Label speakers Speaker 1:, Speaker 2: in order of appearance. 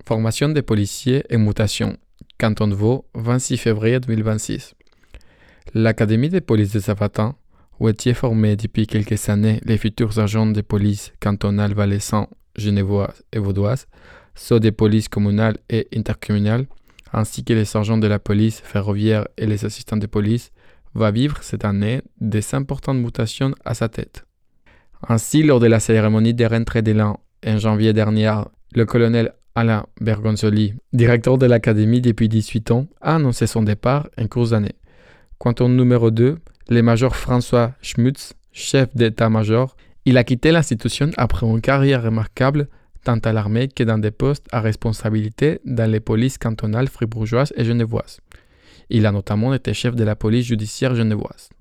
Speaker 1: Formation des policiers et mutation. Canton de Vaud, 26 février 2026. L'Académie de police de Zavatan, où étaient formés depuis quelques années les futurs agents de police cantonales valaisannes, genevoises et vaudoises, ceux des polices communales et intercommunales, ainsi que les sergents de la police ferroviaire et les assistants de police, va vivre cette année des importantes mutations à sa tête. Ainsi, lors de la cérémonie de rentrée de l'an en janvier dernier, le colonel Alain Bergonzoli, directeur de l'Académie depuis 18 ans, a annoncé son départ en cours d'année. Canton numéro 2, le major François Schmutz, chef d'état-major, il a quitté l'institution après une carrière remarquable tant à l'armée que dans des postes à responsabilité dans les polices cantonales fribourgeoises et genevoises. Il a notamment été chef de la police judiciaire genevoise.